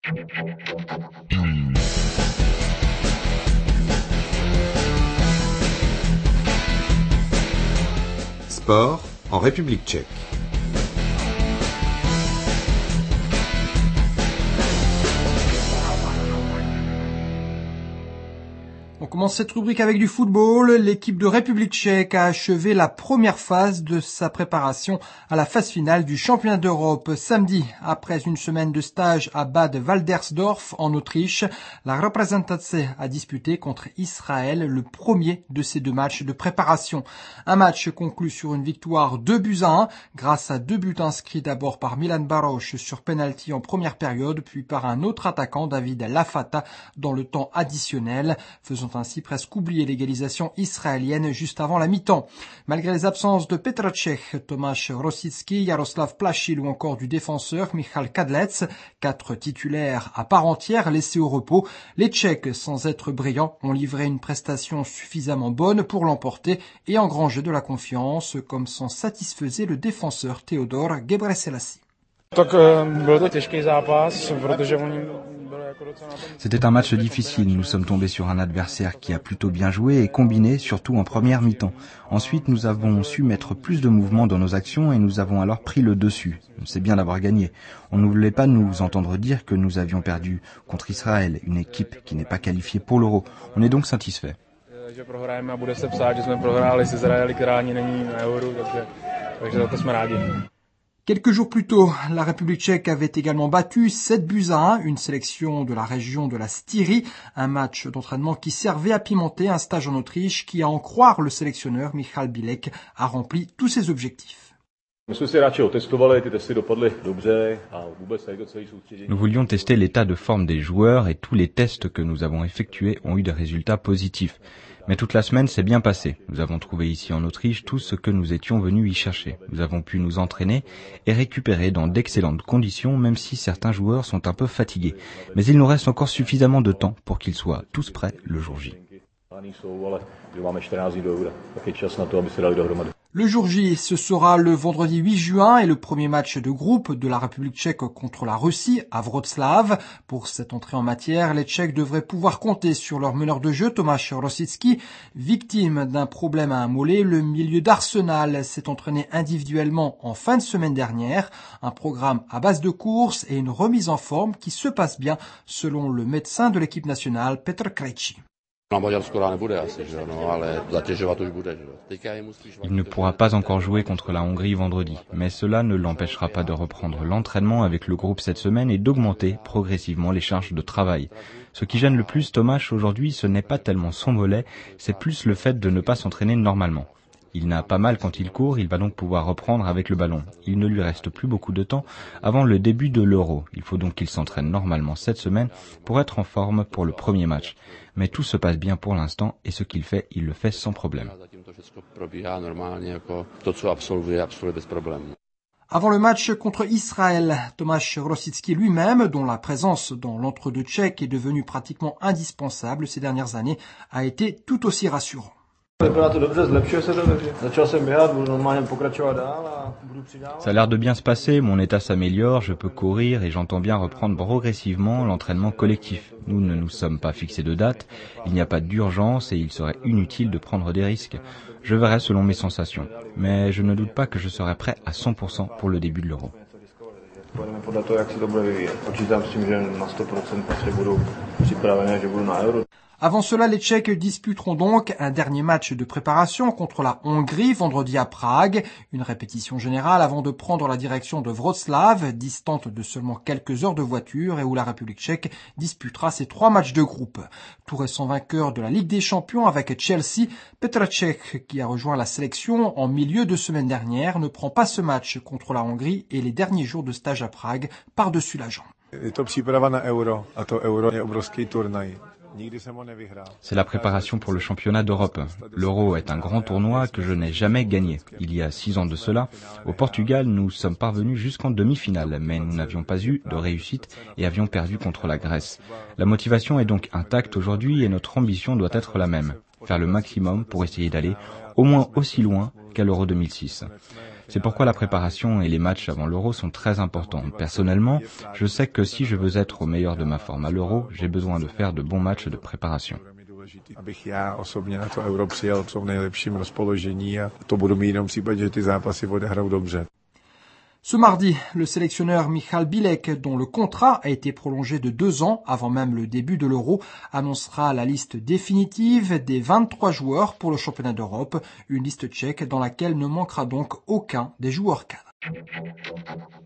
Sport en République tchèque. On commence cette rubrique avec du football. L'équipe de République tchèque a achevé la première phase de sa préparation à la phase finale du championnat d'Europe. Samedi, après une semaine de stage à Bad Waldersdorf en Autriche, la Représentace a disputé contre Israël le premier de ces deux matchs de préparation. Un match conclu sur une victoire 2-1 grâce à 2 buts inscrits d'abord par Milan Baroš sur penalty en première période, puis par un autre attaquant, David Lafata, dans le temps additionnel, faisant ainsi presque oublier l'égalisation israélienne juste avant la mi-temps. Malgré les absences de Petr Cech, Tomáš Rosický, Jaroslav Plašil ou encore du défenseur Michal Kadlec, 4 titulaires à part entière laissés au repos, les Tchèques, sans être brillants, ont livré une prestation suffisamment bonne pour l'emporter et engranger de la confiance, comme s'en satisfaisait le défenseur Theodor Ghebreselassie. C'était un match difficile, nous sommes tombés sur un adversaire qui a plutôt bien joué et combiné, surtout en première mi-temps. Ensuite, nous avons su mettre plus de mouvement dans nos actions et nous avons alors pris le dessus. C'est bien d'avoir gagné. On ne voulait pas nous entendre dire que nous avions perdu contre Israël, une équipe qui n'est pas qualifiée pour l'Euro. On est donc satisfait. Quelques jours plus tôt, la République tchèque avait également battu 7-1, une sélection de la région de la Styrie, un match d'entraînement qui servait à pimenter un stage en Autriche qui, à en croire le sélectionneur Michal Bilek, a rempli tous ses objectifs. Nous voulions tester l'état de forme des joueurs et tous les tests que nous avons effectués ont eu des résultats positifs. Mais toute la semaine s'est bien passée. Nous avons trouvé ici en Autriche tout ce que nous étions venus y chercher. Nous avons pu nous entraîner et récupérer dans d'excellentes conditions, même si certains joueurs sont un peu fatigués. Mais il nous reste encore suffisamment de temps pour qu'ils soient tous prêts le jour J. Le jour J, ce sera le vendredi 8 juin et le premier match de groupe de la République tchèque contre la Russie à Wrocław. Pour cette entrée en matière, les Tchèques devraient pouvoir compter sur leur meneur de jeu, Tomáš Rosický. Victime d'un problème à un mollet, le milieu d'Arsenal s'est entraîné individuellement en fin de semaine dernière. Un programme à base de courses et une remise en forme qui se passe bien, selon le médecin de l'équipe nationale, Petr Krejčí. Il ne pourra pas encore jouer contre la Hongrie vendredi, mais cela ne l'empêchera pas de reprendre l'entraînement avec le groupe cette semaine et d'augmenter progressivement les charges de travail. Ce qui gêne le plus Tomáš aujourd'hui, ce n'est pas tellement son mollet, c'est plus le fait de ne pas s'entraîner normalement. Il n'a pas mal quand il court, il va donc pouvoir reprendre avec le ballon. Il ne lui reste plus beaucoup de temps avant le début de l'Euro. Il faut donc qu'il s'entraîne normalement cette semaine pour être en forme pour le premier match. Mais tout se passe bien pour l'instant et ce qu'il fait, il le fait sans problème. Avant le match contre Israël, Tomáš Rosický lui-même, dont la présence dans l'entre-deux tchèque est devenue pratiquement indispensable ces dernières années, a été tout aussi rassurant. Ça a l'air de bien se passer, mon état s'améliore, je peux courir et j'entends bien reprendre progressivement l'entraînement collectif. Nous ne nous sommes pas fixés de date, il n'y a pas d'urgence et il serait inutile de prendre des risques. Je verrai selon mes sensations, mais je ne doute pas que je serai prêt à 100% pour le début de l'Euro. Avant cela, les Tchèques disputeront donc un dernier match de préparation contre la Hongrie vendredi à Prague, une répétition générale avant de prendre la direction de Wrocław, distante de seulement quelques heures de voiture et où la République tchèque disputera ses 3 matchs de groupe. Tout récent vainqueur de la Ligue des Champions avec Chelsea, Petr Cech, qui a rejoint la sélection en milieu de semaine dernière, ne prend pas ce match contre la Hongrie et les derniers jours de stage à Prague par-dessus la jambe. C'est la préparation pour le championnat d'Europe. L'Euro est un grand tournoi que je n'ai jamais gagné. Il y a 6 ans de cela, au Portugal, nous sommes parvenus jusqu'en demi-finale, mais nous n'avions pas eu de réussite et avions perdu contre la Grèce. La motivation est donc intacte aujourd'hui et notre ambition doit être la même. Faire le maximum pour essayer d'aller au moins aussi loin qu'à l'Euro 2006. C'est pourquoi la préparation et les matchs avant l'Euro sont très importants. Personnellement, je sais que si je veux être au meilleur de ma forme à l'Euro, j'ai besoin de faire de bons matchs de préparation. Abych já osobně na to Euro přijel v nejlepším rozpoložení a to budu mít jenom v případě, že ty zápasy odehrajou dobře. Ce mardi, le sélectionneur Michal Bilek, dont le contrat a été prolongé de 2 ans avant même le début de l'Euro, annoncera la liste définitive des 23 joueurs pour le championnat d'Europe, une liste tchèque dans laquelle ne manquera donc aucun des joueurs cadres.